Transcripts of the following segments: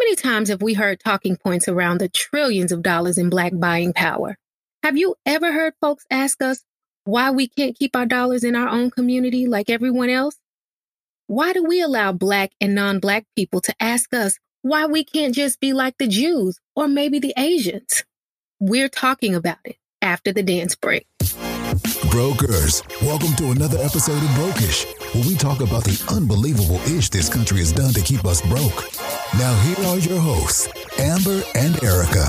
many times have we heard talking points around the trillions of dollars in Black buying power? Have you ever heard folks ask us why we can't keep our dollars in our own community like everyone else? Why do we allow Black and non-Black people to ask us why we can't just be like the Jews or maybe the Asians? We're talking about it after the dance break. Brokers, welcome to another episode of Brokish, where we talk about the unbelievable ish this country has done to keep us broke. Now here are your hosts, Amber and Erica.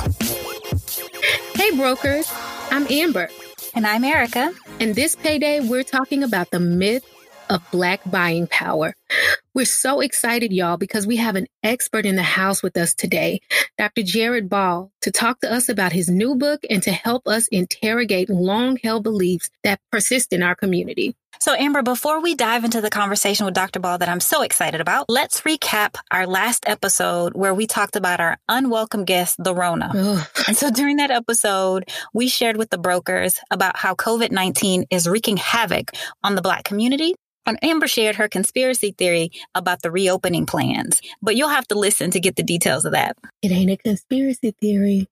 Hey brokers, I'm Amber. And I'm Erica. And this payday, we're talking about the myth of Black buying power. We're so excited, y'all, because we have an expert in the house with us today, Dr. Jared Ball, to talk to us about his new book and to help us interrogate long-held beliefs that persist in our community. So, Amber, before we dive into the conversation with Dr. Ball that I'm so excited about, let's recap our last episode where we talked about our unwelcome guest, the Rona. Ugh. And so during that episode, we shared with the brokers about how COVID-19 is wreaking havoc on the Black community. And Amber shared her conspiracy theory about the reopening plans, but you'll have to listen to get the details of that. It ain't a conspiracy theory.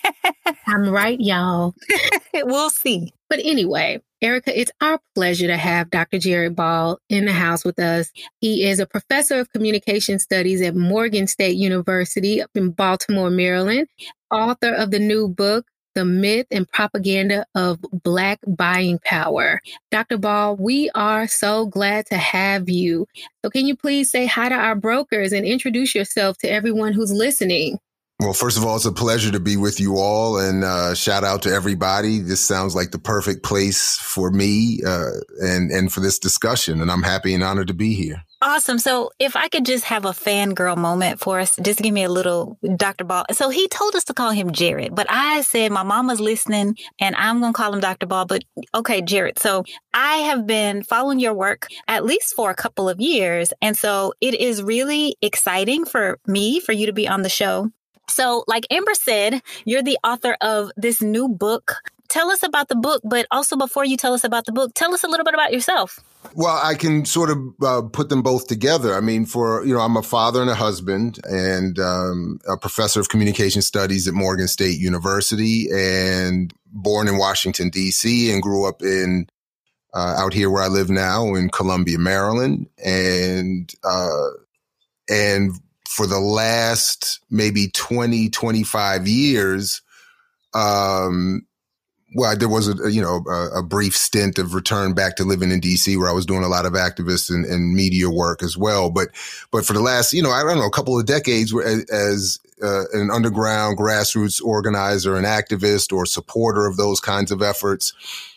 I'm right, y'all. We'll see. But anyway, Erica, it's our pleasure to have Dr. Jared Ball in the house with us. He is a professor of communication studies at Morgan State University up in Baltimore, Maryland, author of the new book, The Myth and Propaganda of Black Buying Power. Dr. Ball, we are so glad to have you. So can you please say hi to our brokers and introduce yourself to everyone who's listening? Well, first of all, it's a pleasure to be with you all, and shout out to everybody. This sounds like the perfect place for me and for this discussion, and I'm happy and honored to be here. Awesome. So if I could just have a fangirl moment for us, just give me a little Dr. Ball. So he told us to call him Jared, but I said my mama's listening and I'm going to call him Dr. Ball, but okay, Jared. So I have been following your work at least for a couple of years. And so it is really exciting for me, for you to be on the show. So like Amber said, you're the author of this new book. Tell us about the book, but also before you tell us about the book, tell us a little bit about yourself. Well, I can sort of put them both together. I mean, I'm a father and a husband and a professor of communication studies at Morgan State University and born in Washington, D.C. and grew up in out here where I live now in Columbia, Maryland. And for the last maybe 20, 25 years, there was a brief stint of return back to living in DC where I was doing a lot of activist and media work as well. But for the last, a couple of decades as an underground grassroots organizer and activist or supporter of those kinds of efforts,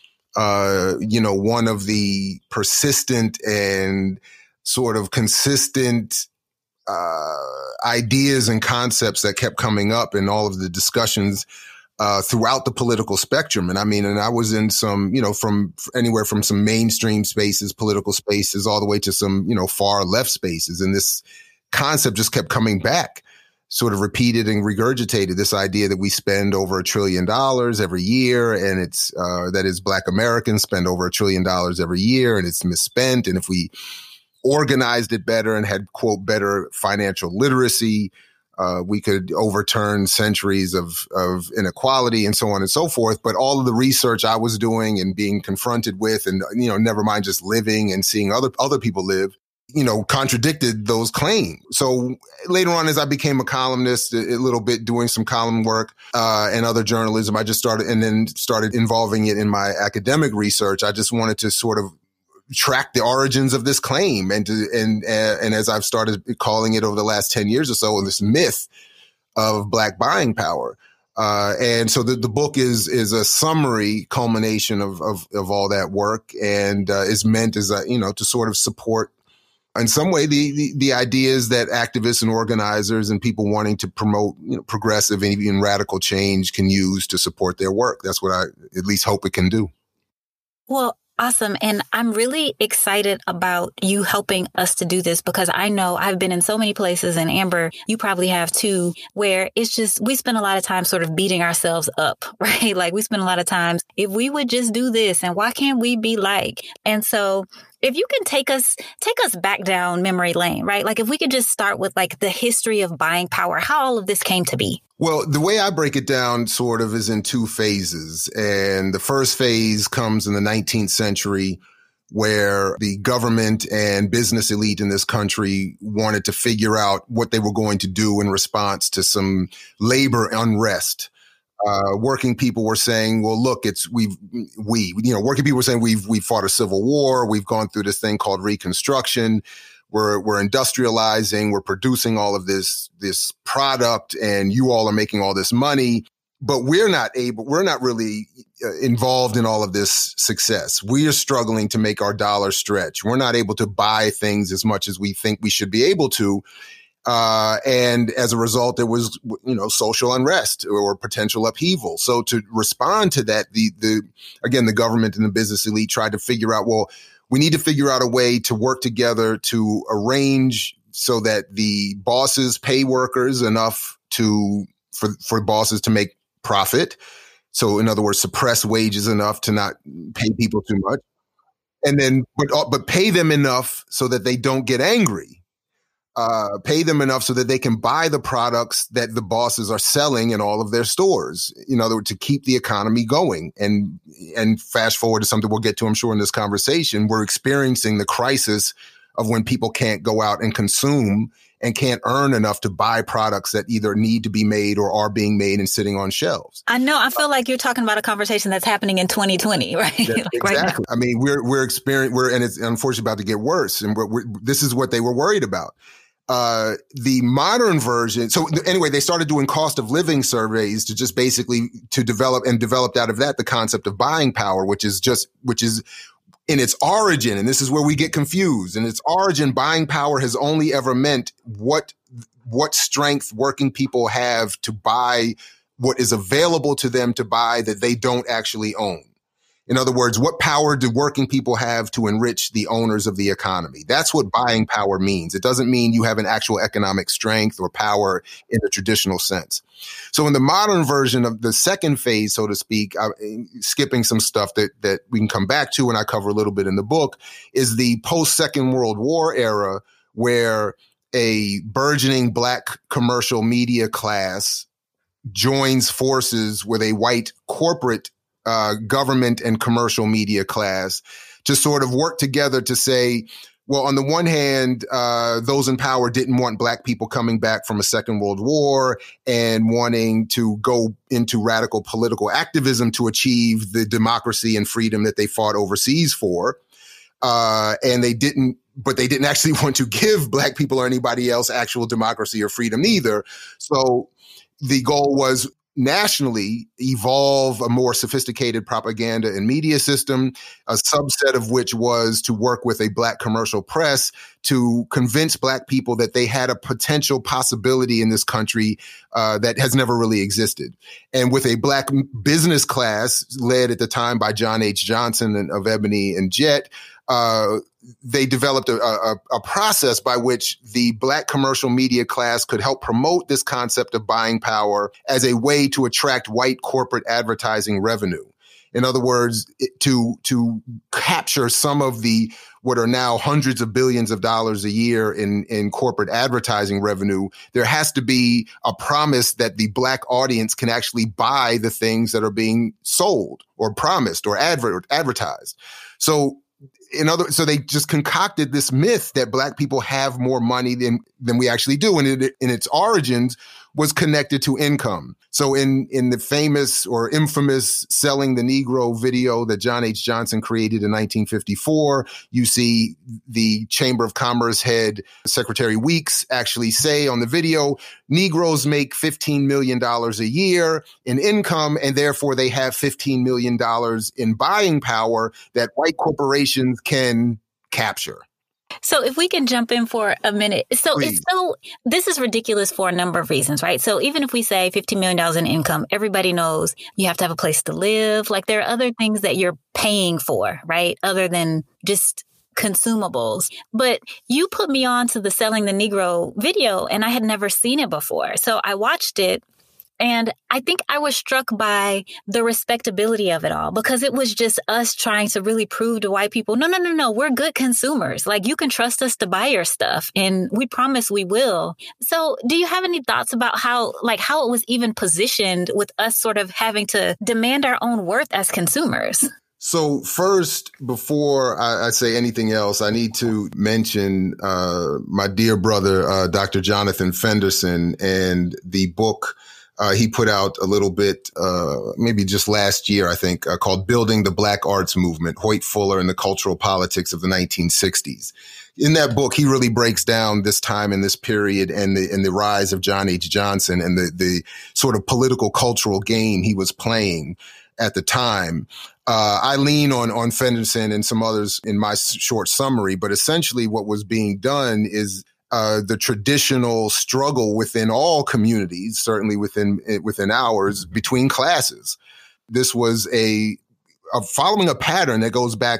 one of the persistent and sort of consistent ideas and concepts that kept coming up in all of the discussions throughout the political spectrum. And I was in some, from anywhere from some mainstream spaces, political spaces, all the way to some, far left spaces. And this concept just kept coming back, sort of repeated and regurgitated, this idea that we spend over $1 trillion every year. And it's, that is Black Americans spend over $1 trillion every year and it's misspent. And if we organized it better and had, quote, better financial literacy, we could overturn centuries of inequality and so on and so forth. But all of the research I was doing and being confronted with and, never mind just living and seeing other people live, contradicted those claims. So later on, as I became a columnist, a little bit doing some column work and other journalism, I just started involving it in my academic research. I just wanted to sort of track the origins of this claim and as I've started calling it over the last 10 years or so, this myth of Black buying power. And so the book is a summary culmination of all that work and is meant as to sort of support in some way the ideas that activists and organizers and people wanting to promote progressive and even radical change can use to support their work. That's what I at least hope it can do. Well, awesome. And I'm really excited about you helping us to do this because I know I've been in so many places, and Amber, you probably have too, where it's just, we spend a lot of time sort of beating ourselves up, right? Like we spend a lot of times, if we would just do this and why can't we be like? And so if you can take us back down memory lane, right? Like if we could just start with like the history of buying power, how all of this came to be. Well, the way I break it down sort of is in two phases. And the first phase comes in the 19th century, where the government and business elite in this country wanted to figure out what they were going to do in response to some labor unrest. Working people were saying, well, look, working people were saying we've fought a civil war. We've gone through this thing called Reconstruction. We're industrializing. We're producing all of this product, and you all are making all this money. But we're not really involved in all of this success. We are struggling to make our dollar stretch. We're not able to buy things as much as we think we should be able to. And as a result, there was, social unrest or potential upheaval. So to respond to that, the government and the business elite tried to figure out, well, we need to figure out a way to work together to arrange so that the bosses pay workers enough for bosses to make profit. So in other words, suppress wages enough to not pay people too much. And then, but pay them enough so that they don't get angry. Pay them enough so that they can buy the products that the bosses are selling in all of their stores. In other words, to keep the economy going. And fast forward to something we'll get to, I'm sure, in this conversation, we're experiencing the crisis of when people can't go out and consume and can't earn enough to buy products that either need to be made or are being made and sitting on shelves. I know. I feel like you're talking about a conversation that's happening in 2020, right? Exactly. Right. I mean, we're experiencing, and it's unfortunately about to get worse. And this is what they were worried about. The modern version. So anyway, they started doing cost of living surveys to just basically developed out of that the concept of buying power, which is in its origin. And this is where we get confused. In its origin, buying power has only ever meant what strength working people have to buy what is available to them to buy that they don't actually own. In other words, what power do working people have to enrich the owners of the economy? That's what buying power means. It doesn't mean you have an actual economic strength or power in the traditional sense. So in the modern version of the second phase, so to speak, skipping some stuff that we can come back to and I cover a little bit in the book, is the post-Second World War era, where a burgeoning Black commercial media class joins forces with a white corporate government and commercial media class to sort of work together to say, well, on the one hand, those in power didn't want Black people coming back from a Second World War and wanting to go into radical political activism to achieve the democracy and freedom that they fought overseas for. And they didn't actually want to give Black people or anybody else actual democracy or freedom either. So the goal was nationally evolve a more sophisticated propaganda and media system, a subset of which was to work with a Black commercial press to convince Black people that they had a potential possibility in this country that has never really existed. And with a Black business class led at the time by John H. Johnson of Ebony and Jet, they developed a process by which the Black commercial media class could help promote this concept of buying power as a way to attract white corporate advertising revenue. In other words, to capture some of what are now hundreds of billions of dollars a year in corporate advertising revenue, there has to be a promise that the Black audience can actually buy the things that are being sold or promised or advertised. So they just concocted this myth that Black people have more money than we actually do. And in its origins was connected to income. So in the famous or infamous Selling the Negro video that John H. Johnson created in 1954, you see the Chamber of Commerce head, Secretary Weeks, actually say on the video, Negroes make $15 million a year in income, and therefore they have $15 million in buying power that white corporations can capture. So if we can jump in for a minute. So this is ridiculous for a number of reasons, right? So even if we say $15 million in income, everybody knows you have to have a place to live. Like there are other things that you're paying for, right? Other than just consumables. But you put me on to the Selling the Negro video and I had never seen it before. So I watched it. And I think I was struck by the respectability of it all, because it was just us trying to really prove to white people, no, we're good consumers. Like, you can trust us to buy your stuff, and we promise we will. So do you have any thoughts about how it was even positioned with us sort of having to demand our own worth as consumers? So first, before I say anything else, I need to mention my dear brother, Dr. Jonathan Fenderson, and the book he put out a little bit, maybe just last year, I think, called Building the Black Arts Movement, Hoyt Fuller and the Cultural Politics of the 1960s. In that book, he really breaks down this time and this period and the rise of John H. Johnson and the sort of political cultural game he was playing at the time. I lean on Fenderson and some others in my short summary, but essentially what was being done is the traditional struggle within all communities, certainly within ours, between classes. This was following a pattern that goes back,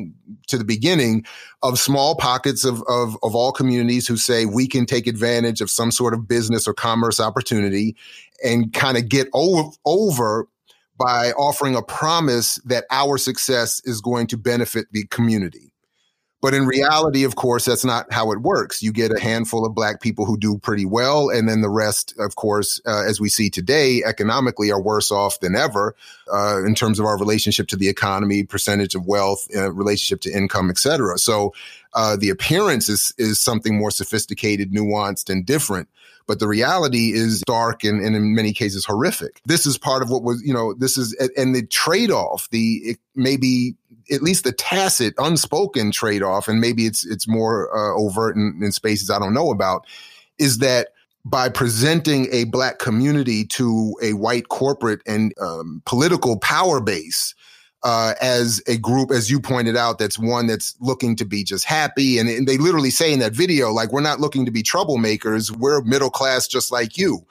to the beginning of small pockets of all communities who say we can take advantage of some sort of business or commerce opportunity and kind of get over by offering a promise that our success is going to benefit the community. But in reality, of course, that's not how it works. You get a handful of Black people who do pretty well, and then the rest, of course, as we see today, economically are worse off than ever in terms of our relationship to the economy, percentage of wealth, relationship to income, et cetera. So the appearance is something more sophisticated, nuanced, and different. But the reality is dark and in many cases horrific. This is part of what was, and the trade-off, maybe at least the tacit, unspoken trade-off, and maybe it's more overt in spaces I don't know about, is that by presenting a Black community to a white corporate and political power base as a group, as you pointed out, that's one that's looking to be just happy. And they literally say in that video, like, we're not looking to be troublemakers. We're middle class just like you.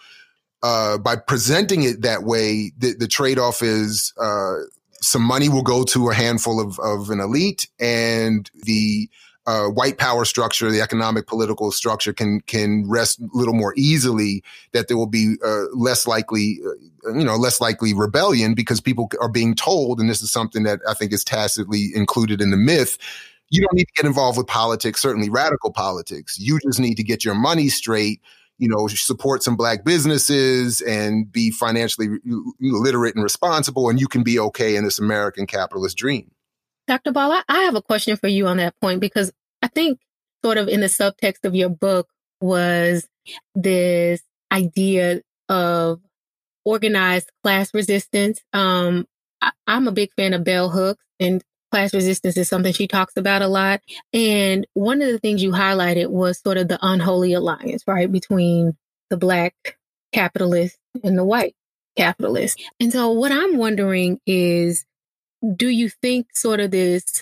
By presenting it that way, the trade-off is some money will go to a handful of an elite, and the white power structure, the economic political structure can rest a little more easily, that there will be less likely rebellion, because people are being told, and this is something that I think is tacitly included in the myth, you don't need to get involved with politics, certainly radical politics. You just need to get your money straight, support some Black businesses and be financially literate and responsible, and you can be okay in this American capitalist dream. Dr. Ball, I have a question for you on that point, because I think sort of in the subtext of your book was this idea of organized class resistance. I'm a big fan of Bell Hooks, and class resistance is something she talks about a lot. And one of the things you highlighted was sort of the unholy alliance, right, between the Black capitalist and the white capitalist. And so what I'm wondering is, do you think sort of this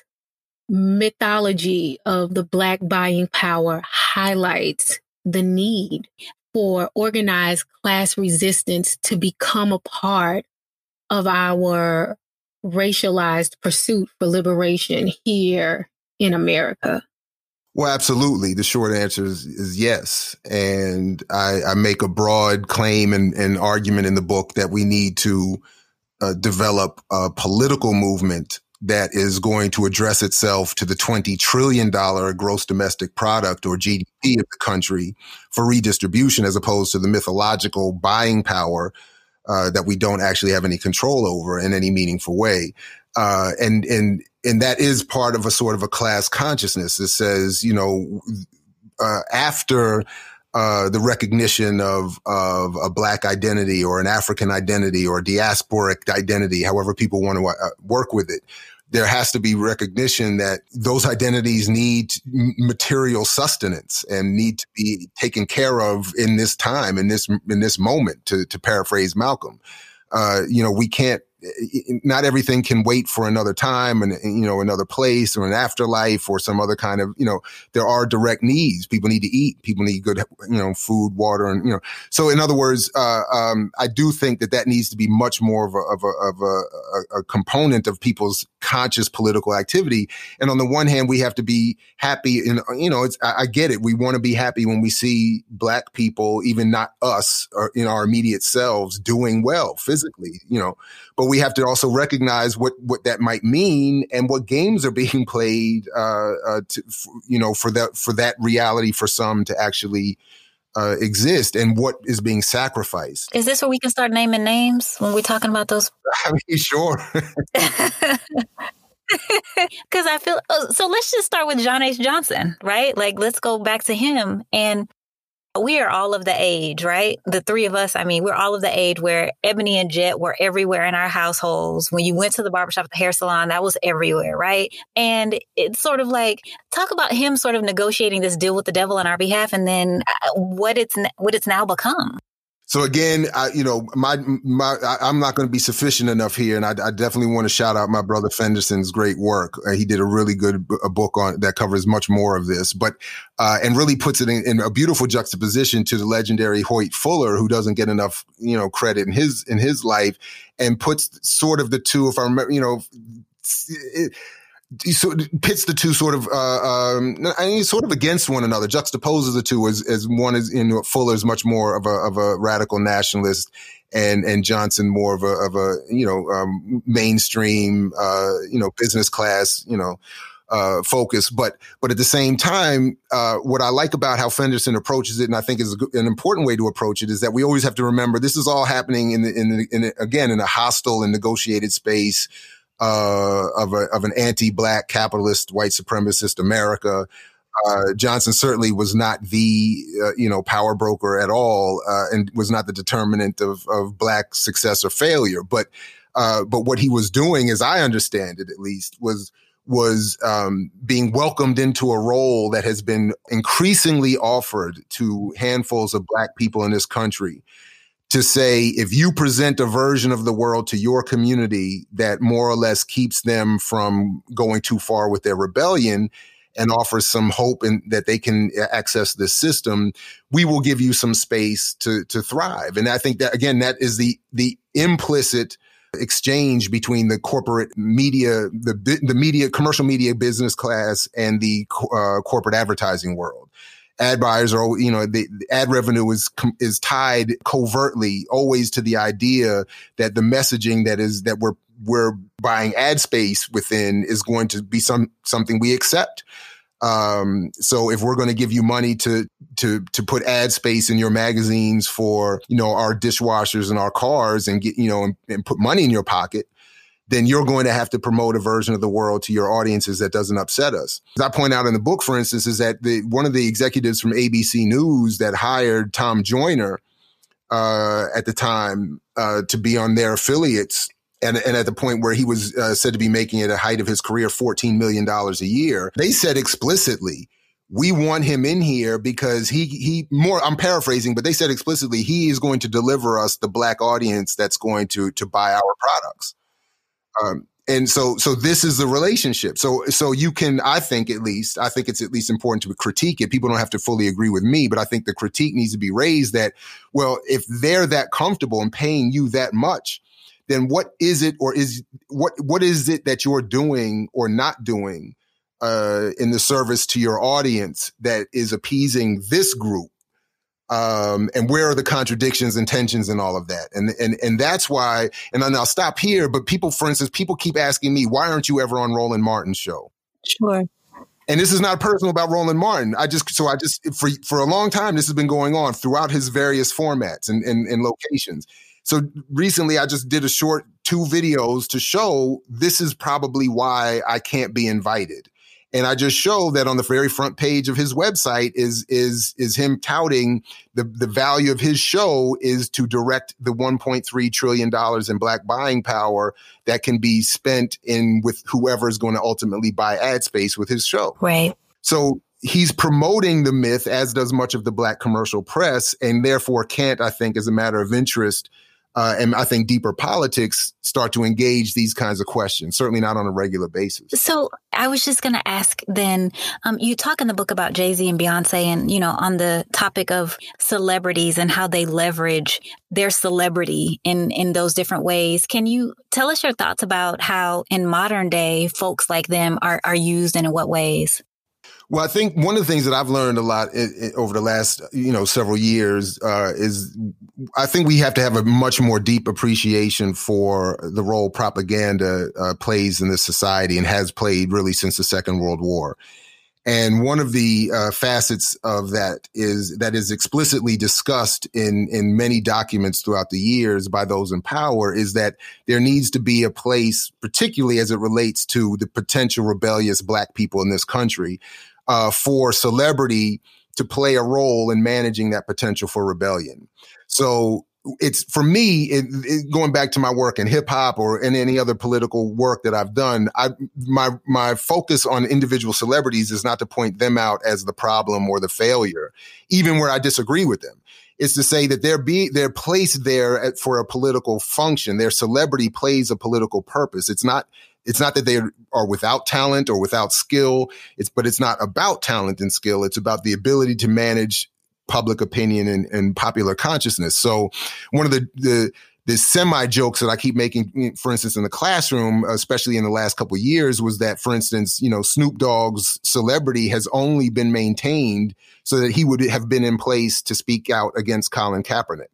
mythology of the Black buying power highlights the need for organized class resistance to become a part of our racialized pursuit for liberation here in America? Well, absolutely. The short answer is yes. And I make a broad claim and argument in the book that we need to develop a political movement that is going to address itself to the $20 trillion gross domestic product, or GDP, of the country for redistribution, as opposed to the mythological buying power that we don't actually have any control over in any meaningful way. And that is part of a sort of a class consciousness that says, after the recognition of a Black identity or an African identity or a diasporic identity, however people want to work with it, there has to be recognition that those identities need material sustenance and need to be taken care of in this time, in this moment, to paraphrase Malcolm. We can't not everything can wait for another time and, another place or an afterlife or some other kind of, there are direct needs. People need to eat. People need good, food, water. And, so in other words, I do think that needs to be much more of a component of people's conscious political activity. And on the one hand, we have to be happy. And, I get it. We want to be happy when we see Black people, even not us or in our immediate selves, doing well physically, but we have to also recognize what that might mean and what games are being played, for that reality for some to actually exist and what is being sacrificed. Is this where we can start naming names when we're talking about those? I mean, sure. Because I feel, so let's just start with John H. Johnson, right? Like, let's go back to him. And we are all of the age, right? The three of us, we're all of the age where Ebony and Jet were everywhere in our households. When you went to the barbershop, the hair salon, that was everywhere, right? And it's sort of like, talk about him sort of negotiating this deal with the devil on our behalf and then what it's now become. So again, I'm not going to be sufficient enough here, and I definitely want to shout out my brother Fenderson's great work. He did a really good book on that covers much more of this, but and really puts it in a beautiful juxtaposition to the legendary Hoyt Fuller, who doesn't get enough credit in his life, and puts sort of the two, if I remember, so it pits the two sort of against one another, juxtaposes the two as one is Fuller's much more of a radical nationalist and Johnson more of a mainstream business class focus, but at the same time, what I like about how Fenderson approaches it, and I think is an important way to approach it, is that we always have to remember this is all happening in a hostile and negotiated space of an anti-Black capitalist white supremacist America. Johnson certainly was not the power broker at all, and was not the determinant of Black success or failure. But what he was doing, as I understand it, at least, was being welcomed into a role that has been increasingly offered to handfuls of Black people in this country, to say, if you present a version of the world to your community that more or less keeps them from going too far with their rebellion and offers some hope in that they can access this system, we will give you some space to thrive. And I think that, again, that is the implicit exchange between the corporate media, the media, commercial media business class and the corporate advertising world. Ad buyers are, the ad revenue is tied covertly always to the idea that the messaging that we're buying ad space within is going to be something we accept. So if we're going to give you money to put ad space in your magazines for, our dishwashers and our cars and get, and put money in your pocket, then you're going to have to promote a version of the world to your audiences that doesn't upset us. As I point out in the book, for instance, is that one of the executives from ABC News that hired Tom Joyner at the time to be on their affiliates, and at the point where he was said to be making at the height of his career $14 million a year, they said explicitly, we want him in here because I'm paraphrasing, but they said explicitly, he is going to deliver us the Black audience that's going to buy our products. And so this is the relationship. So you can, I think it's at least important to critique it. People don't have to fully agree with me, but I think the critique needs to be raised that, well, if they're that comfortable in paying you that much, then what is it that you're doing or not doing in the service to your audience that is appeasing this group? And where are the contradictions and tensions and all of that? And that's why, and then I'll stop here, but people keep asking me, why aren't you ever on Roland Martin's show? Sure. And this is not personal about Roland Martin. For a long time, this has been going on throughout his various formats and locations. So recently I just did a short 2 videos to show this is probably why I can't be invited. And I just show that on the very front page of his website is him touting the value of his show is to direct the $1.3 trillion in Black buying power that can be spent with whoever is going to ultimately buy ad space with his show. Right. So he's promoting the myth, as does much of the Black commercial press, and therefore can't, I think, as a matter of interest, and I think deeper politics start to engage these kinds of questions, certainly not on a regular basis. So I was just going to ask then, you talk in the book about Jay-Z and Beyonce and, on the topic of celebrities and how they leverage their celebrity in those different ways. Can you tell us your thoughts about how in modern day folks like them are used and in what ways? Well, I think one of the things that I've learned a lot over the last, several years is I think we have to have a much more deep appreciation for the role propaganda plays in this society and has played really since the Second World War. And one of the facets of that is explicitly discussed in many documents throughout the years by those in power is that there needs to be a place, particularly as it relates to the potential rebellious Black people in this country, for celebrity to play a role in managing that potential for rebellion. So it's, for me, going back to my work in hip hop or in any other political work that I've done, my focus on individual celebrities is not to point them out as the problem or the failure, even where I disagree with them. It's to say that they're placed there for a political function. Their celebrity plays a political purpose. It's not that they are without talent or without skill. But it's not about talent and skill. It's about the ability to manage public opinion and popular consciousness. So one of the semi jokes that I keep making, for instance, in the classroom, especially in the last couple of years, was that, for instance, Snoop Dogg's celebrity has only been maintained so that he would have been in place to speak out against Colin Kaepernick.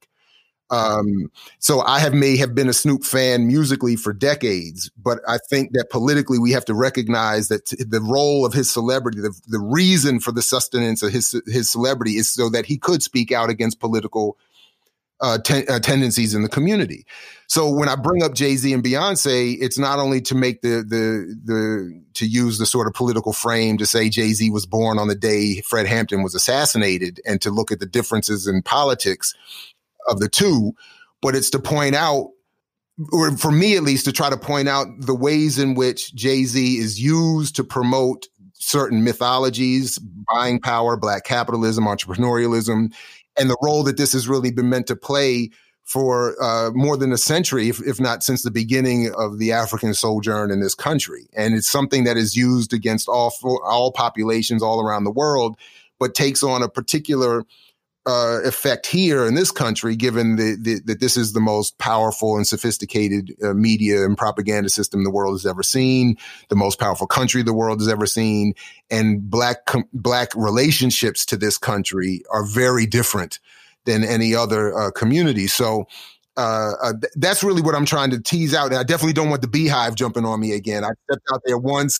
So I may have been a Snoop fan musically for decades, but I think that politically we have to recognize that the role of his celebrity, the reason for the sustenance of his celebrity is so that he could speak out against political tendencies in the community. So when I bring up Jay-Z and Beyonce, it's not only to make to use the sort of political frame to say Jay-Z was born on the day Fred Hampton was assassinated and to look at the differences in politics of the two, but it's to point out, or for me at least, to try to point out the ways in which Jay-Z is used to promote certain mythologies, buying power, Black capitalism, entrepreneurialism, and the role that this has really been meant to play for more than a century, if not since the beginning of the African sojourn in this country. And it's something that is used against all populations all around the world, but takes on a particular effect here in this country, given that this is the most powerful and sophisticated media and propaganda system the world has ever seen, the most powerful country the world has ever seen, and Black relationships to this country are very different than any other community. So that's really what I'm trying to tease out. And I definitely don't want the Beehive jumping on me again. I stepped out there once.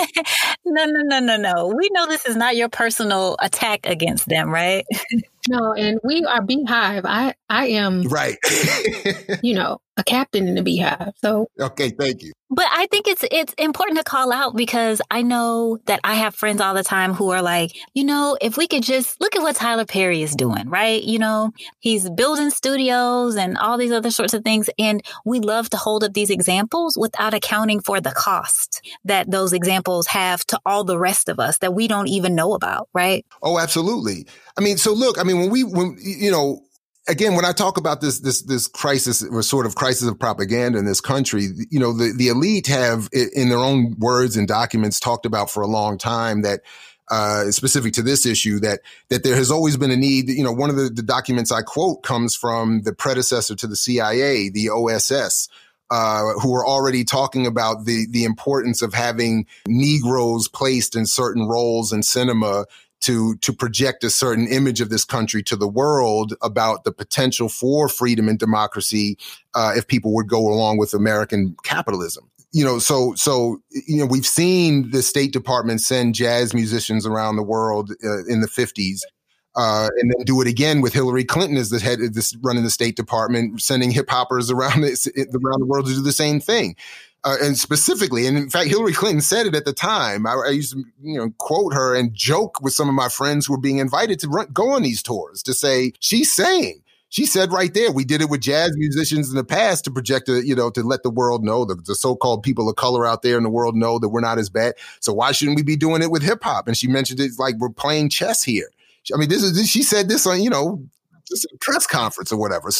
No. We know this is not your personal attack against them, right? No, and we are Beehive. I am right. A captain in the Beehive. So okay, thank you. But I think it's important to call out because I know that I have friends all the time who are like, if we could just look at what Tyler Perry is doing, right? He's building studios and all these other sorts of things. And we love to hold up these examples without accounting for the cost that those examples have to all the rest of us that we don't even know about, right? Oh, absolutely. I mean, so look, again, when I talk about this crisis or sort of crisis of propaganda in this country, the elite have, in their own words and documents, talked about for a long time that, specific to this issue, that there has always been a need. One of the documents I quote comes from the predecessor to the CIA, the OSS, who were already talking about the importance of having Negroes placed in certain roles in cinema to project a certain image of this country to the world about the potential for freedom and democracy if people would go along with American capitalism. So we've seen the State Department send jazz musicians around the world in the 50s. And then do it again with Hillary Clinton as the head of this running the State Department, sending hip hoppers around the world to do the same thing. And specifically, and in fact, Hillary Clinton said it at the time. I used to, quote her and joke with some of my friends who were being invited to go on these tours to say, she said right there, we did it with jazz musicians in the past to project, to let the world know, the so-called people of color out there in the world know that we're not as bad. So why shouldn't we be doing it with hip hop? And she mentioned it like we're playing chess here. I mean, she said this on, just a press conference or whatever. So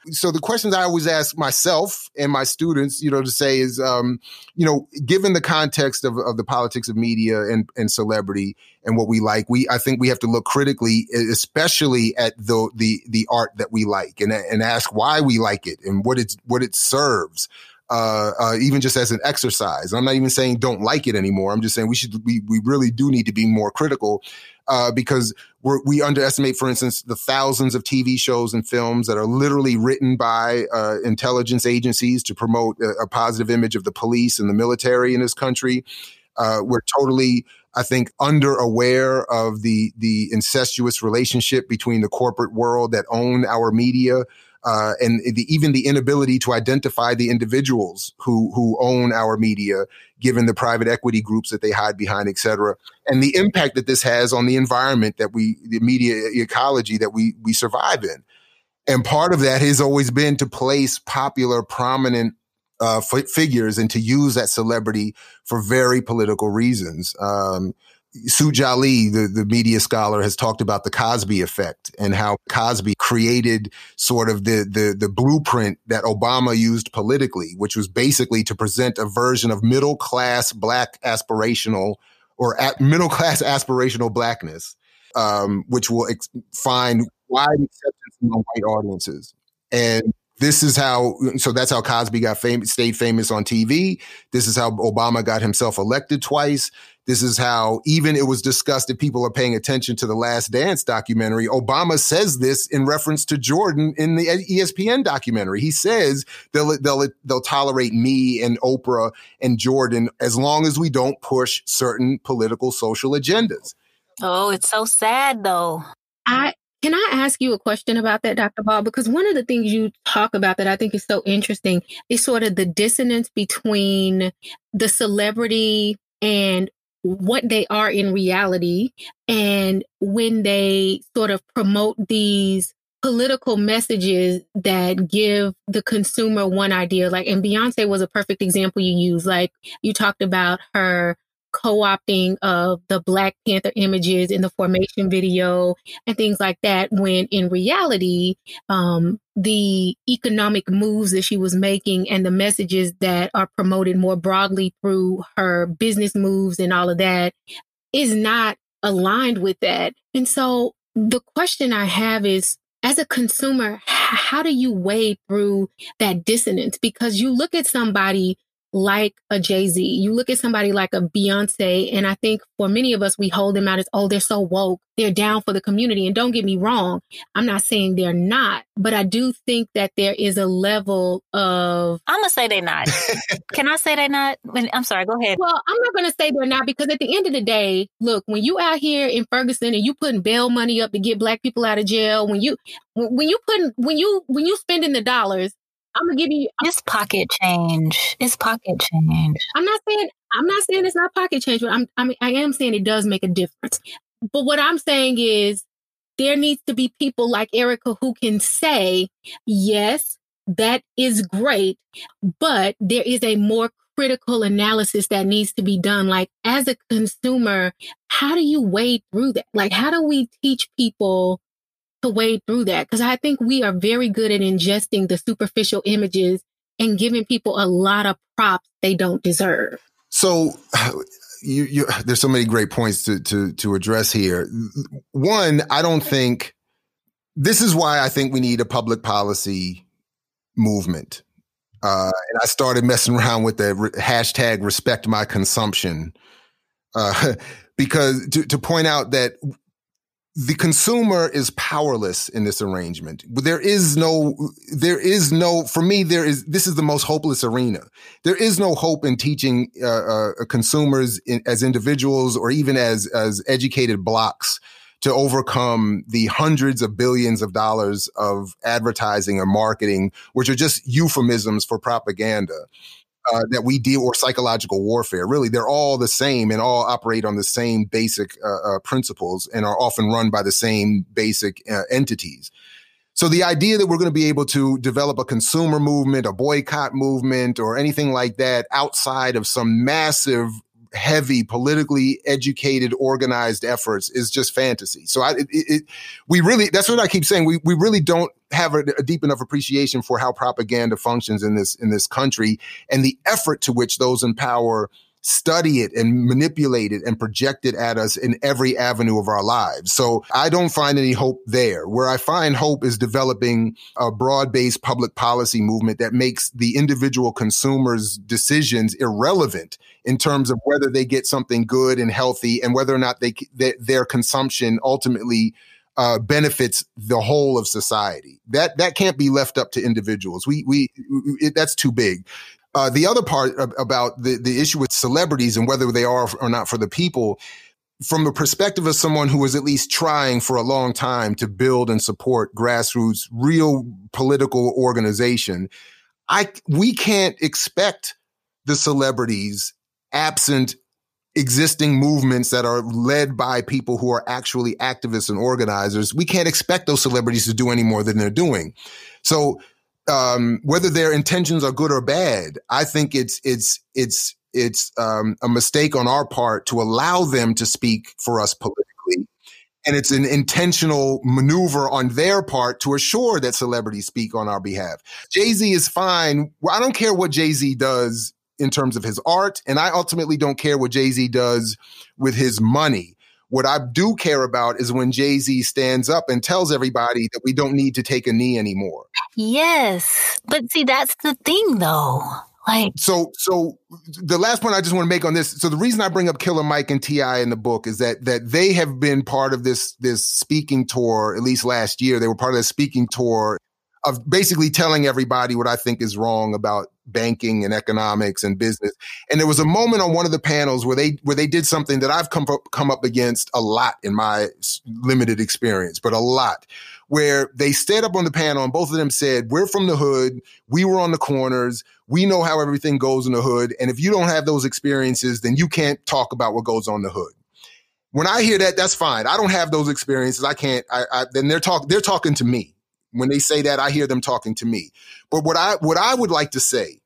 so the questions I always ask myself and my students, to say is, given the context of the politics of media and celebrity and what we like, I think we have to look critically, especially at the art that we like, and ask why we like it and what it serves. Even just as an exercise. I'm not even saying don't like it anymore. I'm just saying we really do need to be more critical, because we underestimate, for instance, the thousands of TV shows and films that are literally written by intelligence agencies to promote a positive image of the police and the military in this country. We're totally, I think, under-aware of the incestuous relationship between the corporate world that own our media, and even the inability to identify the individuals who own our media, given the private equity groups that they hide behind, et cetera, and the impact that this has on the environment the media ecology that we survive in. And part of that has always been to place popular, prominent figures and to use that celebrity for very political reasons. Sue Jolly, the media scholar, has talked about the Cosby effect and how Cosby created sort of the blueprint that Obama used politically, which was basically to present a version of middle-class black aspirational blackness, which will find wide acceptance among white audiences. And that's how Cosby stayed famous on TV. This is how Obama got himself elected twice. This is how, even it was discussed, if people are paying attention to the Last Dance documentary, Obama says this in reference to Jordan in the ESPN documentary. He says they'll tolerate me and Oprah and Jordan as long as we don't push certain political social agendas. Oh, it's so sad though. Can I ask you a question about that, Dr. Ball? Because one of the things you talk about that I think is so interesting is sort of the dissonance between the celebrity and what they are in reality, and when they sort of promote these political messages that give the consumer one idea. Like, and Beyonce was a perfect example you use. Like, you talked about her co-opting of the Black Panther images in the Formation video and things like that, when in reality, the economic moves that she was making and the messages that are promoted more broadly through her business moves and all of that is not aligned with that. And so the question I have is, as a consumer, how do you wade through that dissonance? Because you look at somebody like a Jay-Z, you look at somebody like a Beyonce, and I think for many of us, we hold them out as, oh, they're so woke, they're down for the community. And don't get me wrong, I'm not saying they're not, but I do think that there is a level of... I'm going to say they're not. Can I say they're not? I'm sorry, go ahead. Well, I'm not going to say they're not, because at the end of the day, look, when you out here in Ferguson and you putting bail money up to get Black people out of jail, when you spending the dollars, I'm gonna give you. It's pocket change. It's pocket change. I'm not saying it's not pocket change, but I am saying it does make a difference. But what I'm saying is there needs to be people like Erica who can say, yes, that is great, but there is a more critical analysis that needs to be done. Like, as a consumer, how do you wade through that? Like, how do we teach people to wade through that? Because I think we are very good at ingesting the superficial images and giving people a lot of props they don't deserve. So there's so many great points to address here. One, I don't think this is why I think we need a public policy movement. And I started messing around with the hashtag respect my consumption, because to point out that the consumer is powerless in this arrangement. This is the most hopeless arena. There is no hope in teaching consumers as individuals or even as educated blocks to overcome the hundreds of billions of dollars of advertising or marketing, which are just euphemisms for propaganda. That we deal, or psychological warfare. Really, they're all the same and all operate on the same basic principles and are often run by the same basic entities. So the idea that we're going to be able to develop a consumer movement, a boycott movement, or anything like that outside of some massive heavy, politically educated, organized efforts is just fantasy. So we really, that's what I keep saying. We really don't have a deep enough appreciation for how propaganda functions in this country, and the effort to which those in power study it and manipulate it and project it at us in every avenue of our lives. So I don't find any hope there. Where I find hope is developing a broad-based public policy movement that makes the individual consumer's decisions irrelevant in terms of whether they get something good and healthy and whether or not their consumption ultimately benefits the whole of society. That can't be left up to individuals. That's too big. The other part about the issue with celebrities and whether they are or not for the people, from the perspective of someone who was at least trying for a long time to build and support grassroots, real political organization, we can't expect the celebrities, absent existing movements that are led by people who are actually activists and organizers, we can't expect those celebrities to do any more than they're doing. So whether their intentions are good or bad, I think it's a mistake on our part to allow them to speak for us politically. And it's an intentional maneuver on their part to assure that celebrities speak on our behalf. Jay-Z is fine. I don't care what Jay-Z does in terms of his art, and I ultimately don't care what Jay-Z does with his money. What I do care about is when Jay-Z stands up and tells everybody that we don't need to take a knee anymore. Yes. But see, that's the thing, though. So the last point I just want to make on this. So the reason I bring up Killer Mike and T.I. in the book is that they have been part of this speaking tour, at least last year. They were part of the speaking tour of basically telling everybody what I think is wrong about banking and economics and business. And there was a moment on one of the panels where they did something that I've come up against a lot in my limited experience, but a lot, where they stood up on the panel and both of them said, we're from the hood. We were on the corners. We know how everything goes in the hood. And if you don't have those experiences, then you can't talk about what goes on in the hood. When I hear that, that's fine. I don't have those experiences. I can't, then they're talking to me. When they say that, I hear them talking to me. But what I would like to say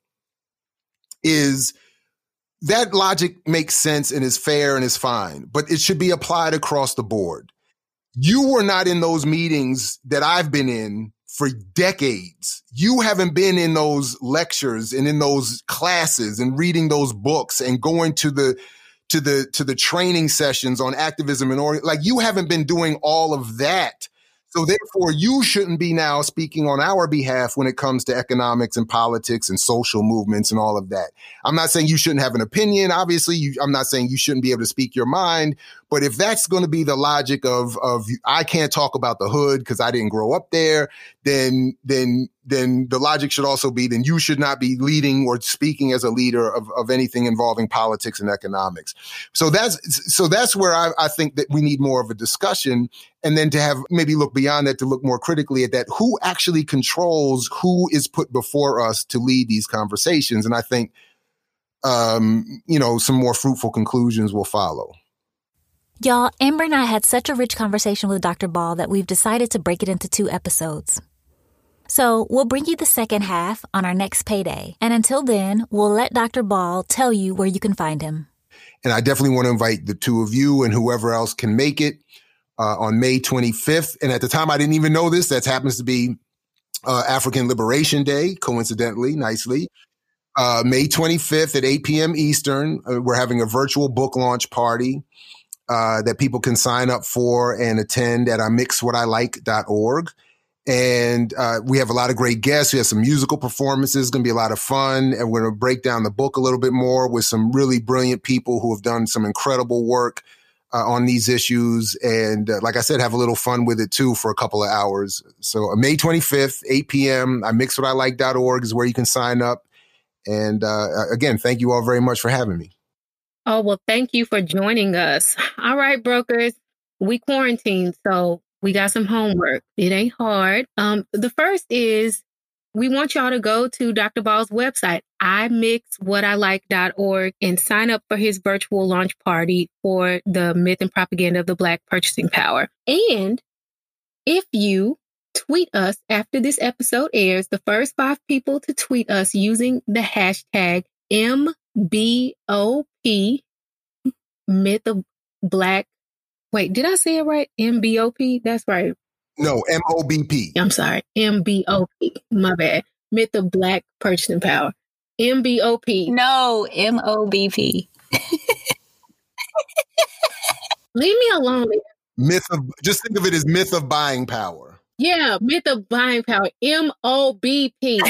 is that logic makes sense and is fair and is fine, but it should be applied across the board. You were not in those meetings that I've been in for decades. You haven't been in those lectures and in those classes and reading those books and going to the training sessions on activism and you haven't been doing all of that. So therefore, you shouldn't be now speaking on our behalf when it comes to economics and politics and social movements and all of that. I'm not saying you shouldn't have an opinion. Obviously, I'm not saying you shouldn't be able to speak your mind. But if that's going to be the logic of I can't talk about the hood because I didn't grow up there, then the logic should also be then you should not be leading or speaking as a leader of anything involving politics and economics. So that's where I think that we need more of a discussion, and then to have maybe look beyond that to look more critically at that. Who actually controls who is put before us to lead these conversations? And I think, some more fruitful conclusions will follow. Y'all, Amber and I had such a rich conversation with Dr. Ball that we've decided to break it into 2 episodes. So we'll bring you the second half on our next payday. And until then, we'll let Dr. Ball tell you where you can find him. And I definitely want to invite the two of you and whoever else can make it on May 25th. And at the time, I didn't even know this. That happens to be African Liberation Day, coincidentally, nicely. May 25th at 8 p.m. Eastern, we're having a virtual book launch party that people can sign up for and attend at imixwhatilike.org. And we have a lot of great guests. We have some musical performances. It's going to be a lot of fun. And we're going to break down the book a little bit more with some really brilliant people who have done some incredible work on these issues. And like I said, have a little fun with it, too, for a couple of hours. So May 25th, 8 p.m., imixwhatilike.org is where you can sign up. And again, thank you all very much for having me. Oh, well, thank you for joining us. All right, brokers, we quarantined, so we got some homework. It ain't hard. The first is we want y'all to go to Dr. Ball's website, imixwhatilike.org, and sign up for his virtual launch party for the Myth and Propaganda of the Black Purchasing Power. And if you tweet us after this episode airs, the first 5 people to tweet us using the hashtag MBOP Myth of Black. Wait, did I say it right? MBOP? That's right. No, MOBP. I'm sorry. MBOP. My bad. Myth of Black Purchasing Power. MBOP. No, MOBP. Leave me alone. Just think of it as myth of buying power. Yeah, myth of buying power. MOBP.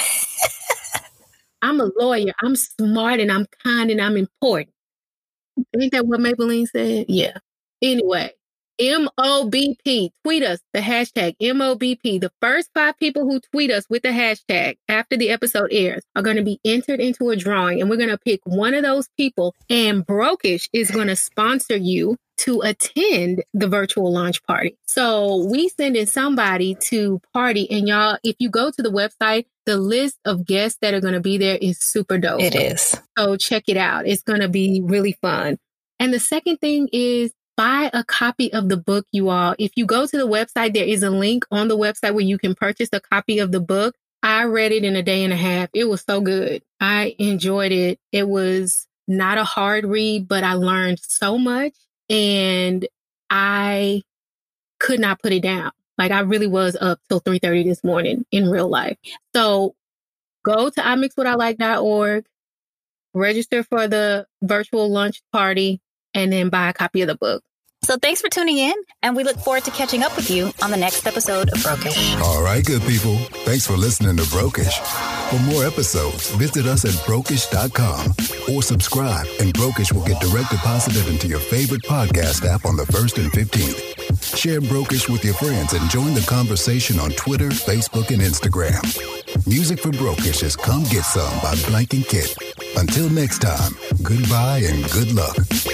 I'm a lawyer. I'm smart and I'm kind and I'm important. Ain't that what Maybelline said? Yeah. Anyway, MOBP. Tweet us the hashtag MOBP. The first 5 people who tweet us with the hashtag after the episode airs are going to be entered into a drawing, and we're going to pick one of those people, and Brokish is going to sponsor you to attend the virtual launch party. So we send in somebody to party, and y'all, if you go to the website, the list of guests that are going to be there is super dope. It is. So check it out. It's going to be really fun. And the second thing is buy a copy of the book, you all. If you go to the website, there is a link on the website where you can purchase a copy of the book. I read it in a day and a half. It was so good. I enjoyed it. It was not a hard read, but I learned so much. And I could not put it down. Like, I really was up till 3:30 this morning in real life. So go to imixwhatilike.org, register for the virtual lunch party, and then buy a copy of the book. So thanks for tuning in, and we look forward to catching up with you on the next episode of Brokish. All right, good people. Thanks for listening to Brokish. For more episodes, visit us at Brokish.com or subscribe, and Brokish will get direct deposited into your favorite podcast app on the 1st and 15th. Share Brokish with your friends and join the conversation on Twitter, Facebook, and Instagram. Music for Brokish is Come Get Some by Blank and Kit. Until next time, goodbye and good luck.